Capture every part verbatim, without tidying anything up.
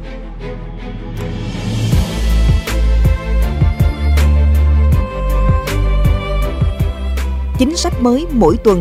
Chính sách mới mỗi tuần.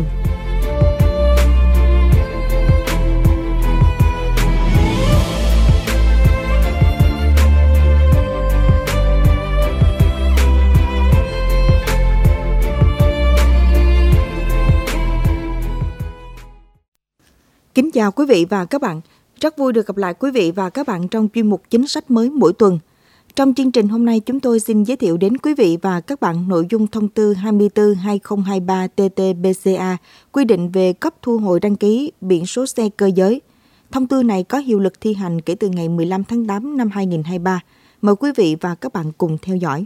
Kính chào quý vị và các bạn. Rất vui được gặp lại quý vị và các bạn trong chuyên mục Chính sách mới mỗi tuần. Trong chương trình hôm nay, chúng tôi xin giới thiệu đến quý vị và các bạn nội dung thông tư hai mươi tư trên hai nghìn không trăm hai mươi ba T T B C A quy định về cấp thu hồi đăng ký biển số xe cơ giới. Thông tư này có hiệu lực thi hành kể từ ngày mười lăm tháng tám năm hai nghìn không trăm hai mươi ba. Mời quý vị và các bạn cùng theo dõi.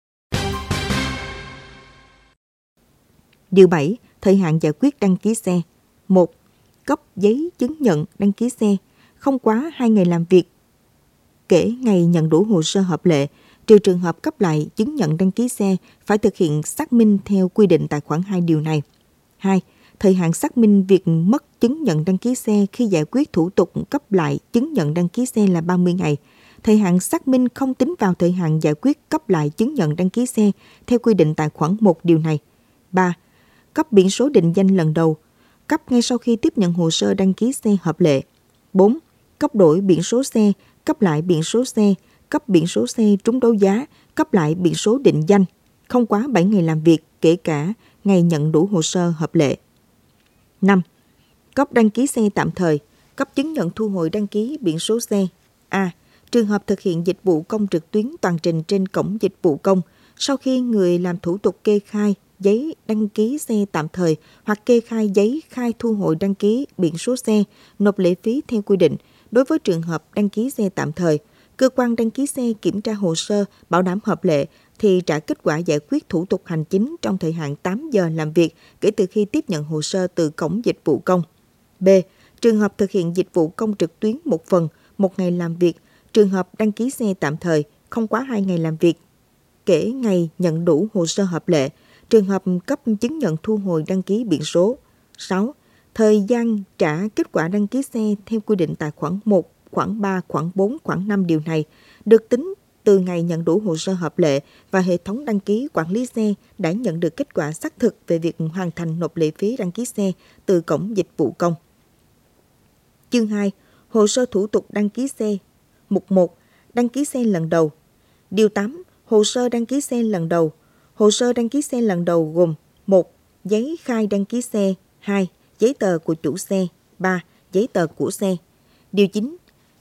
Điều bảy. Thời hạn giải quyết đăng ký xe. một. Cấp giấy chứng nhận đăng ký xe không quá hai ngày làm việc kể ngày nhận đủ hồ sơ hợp lệ, trừ trường hợp cấp lại chứng nhận đăng ký xe phải thực hiện xác minh theo quy định tại khoản hai điều này. hai. Thời hạn xác minh việc mất chứng nhận đăng ký xe khi giải quyết thủ tục cấp lại chứng nhận đăng ký xe là ba mươi ngày. Thời hạn xác minh không tính vào thời hạn giải quyết cấp lại chứng nhận đăng ký xe theo quy định tại khoản một điều này. ba. Cấp biển số định danh lần đầu, cấp ngay sau khi tiếp nhận hồ sơ đăng ký xe hợp lệ. bốn. Cấp đổi biển số xe, cấp lại biển số xe, cấp biển số xe trúng đấu giá, cấp lại biển số định danh, không quá bảy ngày làm việc kể cả ngày nhận đủ hồ sơ hợp lệ. năm. Cấp đăng ký xe tạm thời, cấp chứng nhận thu hồi đăng ký biển số xe. A. Trường hợp thực hiện dịch vụ công trực tuyến toàn trình trên cổng dịch vụ công, sau khi người làm thủ tục kê khai giấy đăng ký xe tạm thời hoặc kê khai giấy khai thu hồi đăng ký biển số xe, nộp lệ phí theo quy định. Đối với trường hợp đăng ký xe tạm thời, cơ quan đăng ký xe kiểm tra hồ sơ bảo đảm hợp lệ thì trả kết quả giải quyết thủ tục hành chính trong thời hạn tám giờ làm việc kể từ khi tiếp nhận hồ sơ từ cổng dịch vụ công. B. Trường hợp thực hiện dịch vụ công trực tuyến một phần, một ngày làm việc, trường hợp đăng ký xe tạm thời không quá hai ngày làm việc kể ngày nhận đủ hồ sơ hợp lệ, trường hợp cấp chứng nhận thu hồi đăng ký biển số. sáu. Thời gian trả kết quả đăng ký xe theo quy định tại khoản một, khoản ba, khoản bốn, khoản năm điều này được tính từ ngày nhận đủ hồ sơ hợp lệ và hệ thống đăng ký quản lý xe đã nhận được kết quả xác thực về việc hoàn thành nộp lệ phí đăng ký xe từ cổng dịch vụ công. Chương hai. Hồ sơ thủ tục đăng ký xe. Mục một. Đăng ký xe lần đầu. Điều tám. Hồ sơ đăng ký xe lần đầu. Hồ sơ đăng ký xe lần đầu gồm: một. Giấy khai đăng ký xe. hai. Giấy tờ của chủ xe. ba. Giấy tờ của xe. Điều chín.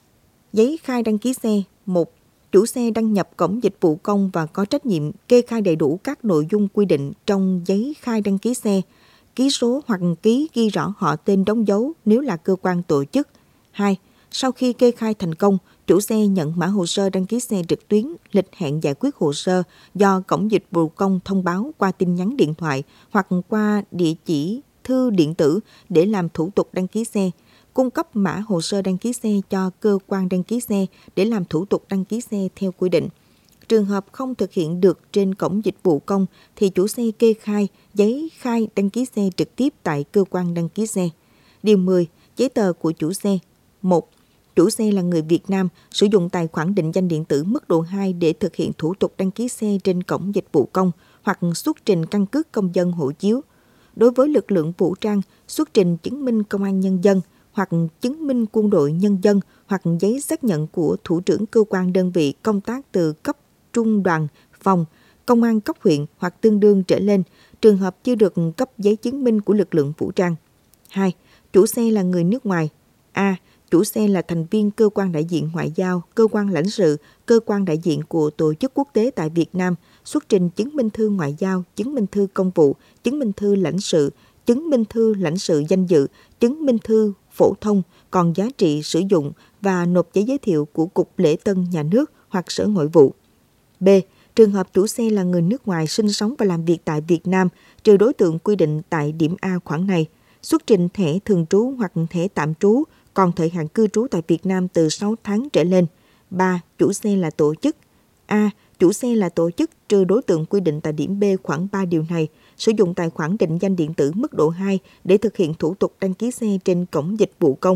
Giấy khai đăng ký xe. một. Chủ xe đăng nhập cổng dịch vụ công và có trách nhiệm kê khai đầy đủ các nội dung quy định trong giấy khai đăng ký xe, ký số hoặc ký ghi rõ họ tên đóng dấu nếu là cơ quan tổ chức. hai. Sau khi kê khai thành công, chủ xe nhận mã hồ sơ đăng ký xe trực tuyến, lịch hẹn giải quyết hồ sơ do cổng dịch vụ công thông báo qua tin nhắn điện thoại hoặc qua địa chỉ thư điện tử để làm thủ tục đăng ký xe, cung cấp mã hồ sơ đăng ký xe cho cơ quan đăng ký xe để làm thủ tục đăng ký xe theo quy định. Trường hợp không thực hiện được trên cổng dịch vụ công thì chủ xe kê khai giấy khai đăng ký xe trực tiếp tại cơ quan đăng ký xe. Điều mười. Giấy tờ của chủ xe. một. Chủ xe là người Việt Nam, sử dụng tài khoản định danh điện tử mức độ hai để thực hiện thủ tục đăng ký xe trên cổng dịch vụ công hoặc xuất trình căn cước công dân hộ chiếu. Đối với lực lượng vũ trang, xuất trình chứng minh công an nhân dân hoặc chứng minh quân đội nhân dân hoặc giấy xác nhận của thủ trưởng cơ quan đơn vị công tác từ cấp trung đoàn, phòng, công an cấp huyện hoặc tương đương trở lên, trường hợp chưa được cấp giấy chứng minh của lực lượng vũ trang. hai. Chủ xe là người nước ngoài. A. Chủ xe là thành viên cơ quan đại diện ngoại giao, cơ quan lãnh sự, cơ quan đại diện của tổ chức quốc tế tại Việt Nam, xuất trình chứng minh thư ngoại giao, chứng minh thư công vụ, chứng minh thư lãnh sự, chứng minh thư lãnh sự danh dự, chứng minh thư phổ thông còn giá trị sử dụng và nộp giấy giới thiệu của Cục Lễ tân Nhà nước hoặc Sở Nội vụ. B. Trường hợp chủ xe là người nước ngoài sinh sống và làm việc tại Việt Nam, trừ đối tượng quy định tại điểm A khoản này, xuất trình thẻ thường trú hoặc thẻ tạm trú còn thời hạn cư trú tại Việt Nam từ sáu tháng trở lên. ba. Chủ xe là tổ chức. A. Chủ xe là tổ chức trừ đối tượng quy định tại điểm B khoản ba điều này, sử dụng tài khoản định danh điện tử mức độ hai để thực hiện thủ tục đăng ký xe trên cổng dịch vụ công.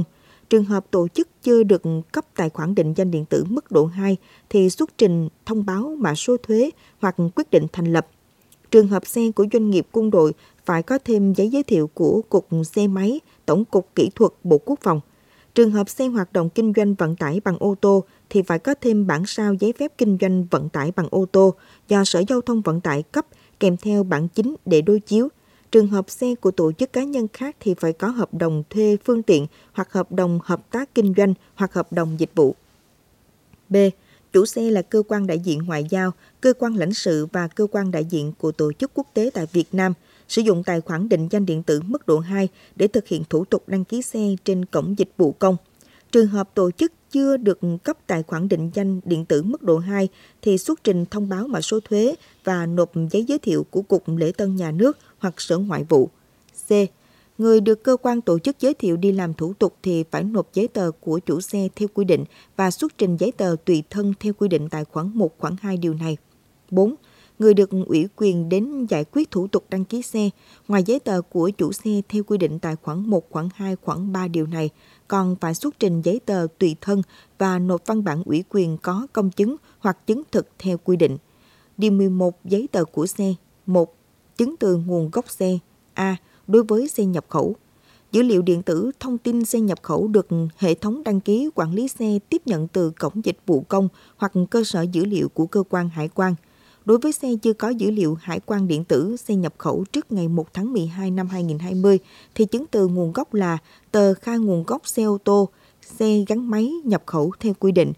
Trường hợp tổ chức chưa được cấp tài khoản định danh điện tử mức độ hai thì xuất trình thông báo mã số thuế hoặc quyết định thành lập. Trường hợp xe của doanh nghiệp quân đội phải có thêm giấy giới thiệu của Cục Xe máy, Tổng cục Kỹ thuật Bộ Quốc phòng. Trường hợp xe hoạt động kinh doanh vận tải bằng ô tô thì phải có thêm bản sao giấy phép kinh doanh vận tải bằng ô tô do Sở Giao thông Vận tải cấp kèm theo bản chính để đối chiếu. Trường hợp xe của tổ chức cá nhân khác thì phải có hợp đồng thuê phương tiện hoặc hợp đồng hợp tác kinh doanh hoặc hợp đồng dịch vụ. B. Chủ xe là cơ quan đại diện ngoại giao, cơ quan lãnh sự và cơ quan đại diện của tổ chức quốc tế tại Việt Nam sử dụng tài khoản định danh điện tử mức độ hai để thực hiện thủ tục đăng ký xe trên cổng dịch vụ công. Trường hợp tổ chức chưa được cấp tài khoản định danh điện tử mức độ hai thì xuất trình thông báo mã số thuế và nộp giấy giới thiệu của Cục Lễ tân Nhà nước hoặc Sở Ngoại vụ. C. Người được cơ quan tổ chức giới thiệu đi làm thủ tục thì phải nộp giấy tờ của chủ xe theo quy định và xuất trình giấy tờ tùy thân theo quy định tại khoản một, khoản hai điều này. bốn. Người được ủy quyền đến giải quyết thủ tục đăng ký xe, ngoài giấy tờ của chủ xe theo quy định tại khoản một, khoản hai, khoản ba điều này, còn phải xuất trình giấy tờ tùy thân và nộp văn bản ủy quyền có công chứng hoặc chứng thực theo quy định. Điều mười một. Giấy tờ của xe. một. Chứng từ nguồn gốc xe. A. Đối với xe nhập khẩu. Dữ liệu điện tử thông tin xe nhập khẩu được hệ thống đăng ký quản lý xe tiếp nhận từ cổng dịch vụ công hoặc cơ sở dữ liệu của cơ quan hải quan. Đối với xe chưa có dữ liệu hải quan điện tử xe nhập khẩu trước ngày một tháng mười hai năm hai nghìn không trăm hai mươi thì chứng từ nguồn gốc là tờ khai nguồn gốc xe ô tô, xe gắn máy nhập khẩu theo quy định.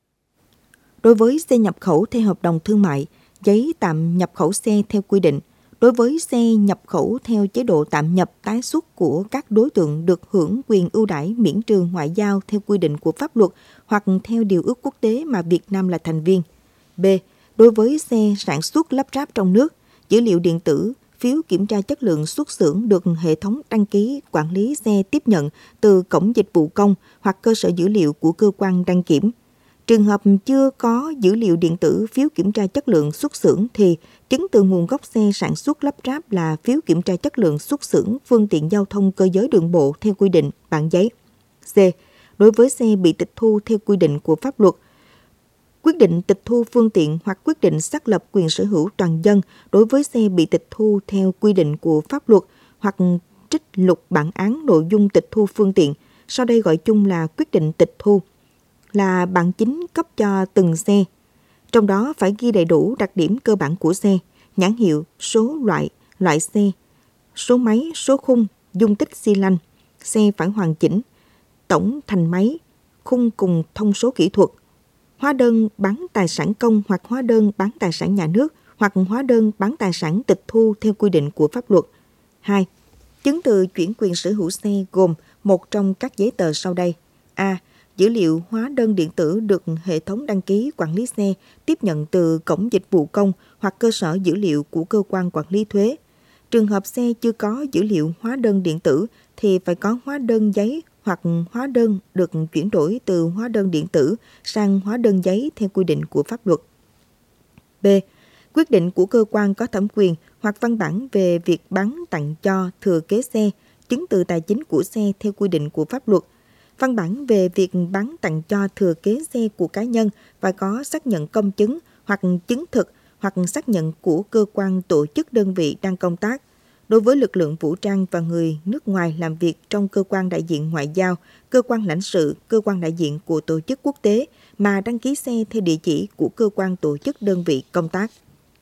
Đối với xe nhập khẩu theo hợp đồng thương mại, giấy tạm nhập khẩu xe theo quy định. Đối với xe nhập khẩu theo chế độ tạm nhập tái xuất của các đối tượng được hưởng quyền ưu đãi miễn trừ ngoại giao theo quy định của pháp luật hoặc theo điều ước quốc tế mà Việt Nam là thành viên. B. Đối với xe sản xuất lắp ráp trong nước, dữ liệu điện tử, phiếu kiểm tra chất lượng xuất xưởng được hệ thống đăng ký quản lý xe tiếp nhận từ cổng dịch vụ công hoặc cơ sở dữ liệu của cơ quan đăng kiểm. Trường hợp chưa có dữ liệu điện tử phiếu kiểm tra chất lượng xuất xưởng thì chứng từ nguồn gốc xe sản xuất lắp ráp là phiếu kiểm tra chất lượng xuất xưởng phương tiện giao thông cơ giới đường bộ theo quy định, bản giấy. C. Đối với xe bị tịch thu theo quy định của pháp luật, quyết định tịch thu phương tiện hoặc quyết định xác lập quyền sở hữu toàn dân đối với xe bị tịch thu theo quy định của pháp luật hoặc trích lục bản án nội dung tịch thu phương tiện, sau đây gọi chung là quyết định tịch thu, là bản chính cấp cho từng xe. Trong đó phải ghi đầy đủ đặc điểm cơ bản của xe, nhãn hiệu, số loại, loại xe, số máy, số khung, dung tích xi lanh. Xe phải hoàn chỉnh, tổng thành máy, khung cùng thông số kỹ thuật, hóa đơn bán tài sản công hoặc hóa đơn bán tài sản nhà nước hoặc hóa đơn bán tài sản tịch thu theo quy định của pháp luật. hai. Chứng từ chuyển quyền sở hữu xe gồm một trong các giấy tờ sau đây. A. Dữ liệu hóa đơn điện tử được hệ thống đăng ký quản lý xe tiếp nhận từ cổng dịch vụ công hoặc cơ sở dữ liệu của cơ quan quản lý thuế. Trường hợp xe chưa có dữ liệu hóa đơn điện tử thì phải có hóa đơn giấy hoặc hóa đơn được chuyển đổi từ hóa đơn điện tử sang hóa đơn giấy theo quy định của pháp luật. B. Quyết định của cơ quan có thẩm quyền hoặc văn bản về việc bán tặng cho thừa kế xe, chứng từ tài chính của xe theo quy định của pháp luật. Văn bản về việc bán tặng cho thừa kế xe của cá nhân phải có xác nhận công chứng hoặc chứng thực hoặc xác nhận của cơ quan tổ chức đơn vị đang công tác. Đối với lực lượng vũ trang và người nước ngoài làm việc trong cơ quan đại diện ngoại giao, cơ quan lãnh sự, cơ quan đại diện của tổ chức quốc tế mà đăng ký xe theo địa chỉ của cơ quan tổ chức đơn vị công tác.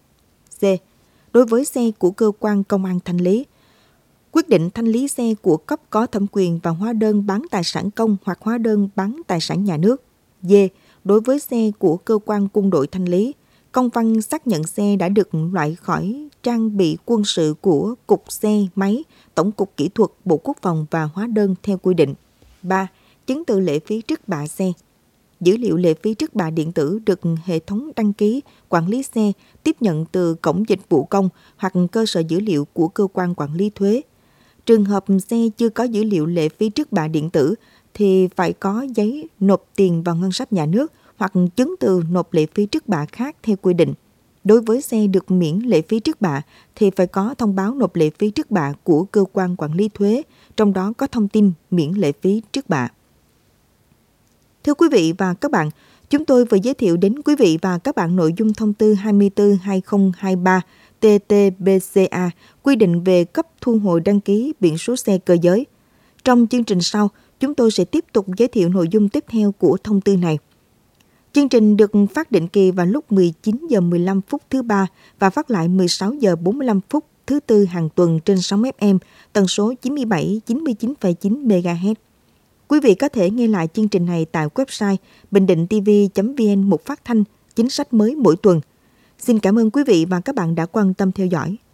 C. Đối với xe của cơ quan công an thanh lý, quyết định thanh lý xe của cấp có thẩm quyền và hóa đơn bán tài sản công hoặc hóa đơn bán tài sản nhà nước. D. Đối với xe của cơ quan quân đội thanh lý, công văn xác nhận xe đã được loại khỏi trang bị quân sự của Cục Xe Máy, Tổng cục Kỹ thuật Bộ Quốc phòng và hóa đơn theo quy định. ba. Chứng từ lệ phí trước bạ xe. Dữ liệu lệ phí trước bạ điện tử được hệ thống đăng ký quản lý xe tiếp nhận từ cổng dịch vụ công hoặc cơ sở dữ liệu của cơ quan quản lý thuế. Trường hợp xe chưa có dữ liệu lệ phí trước bạ điện tử thì phải có giấy nộp tiền vào ngân sách nhà nước hoặc chứng từ nộp lệ phí trước bạ khác theo quy định. Đối với xe được miễn lệ phí trước bạ thì phải có thông báo nộp lệ phí trước bạ của cơ quan quản lý thuế, trong đó có thông tin miễn lệ phí trước bạ. Thưa quý vị và các bạn, chúng tôi vừa giới thiệu đến quý vị và các bạn nội dung thông tư hai mươi tư trên hai không hai ba T T B C A quy định về cấp thu hồi đăng ký biển số xe cơ giới. Trong chương trình sau, chúng tôi sẽ tiếp tục giới thiệu nội dung tiếp theo của thông tư này. Chương trình được phát định kỳ vào lúc mười chín giờ mười lăm phút thứ ba và phát lại mười sáu giờ bốn mươi lăm phút thứ tư hàng tuần trên sóng ép em tần số chín mươi bảy chín mươi chín phẩy chín mê ga héc. Quý vị có thể nghe lại chương trình này tại website bình định t v chấm v n mục phát thanh chính sách mới mỗi tuần. Xin cảm ơn quý vị và các bạn đã quan tâm theo dõi.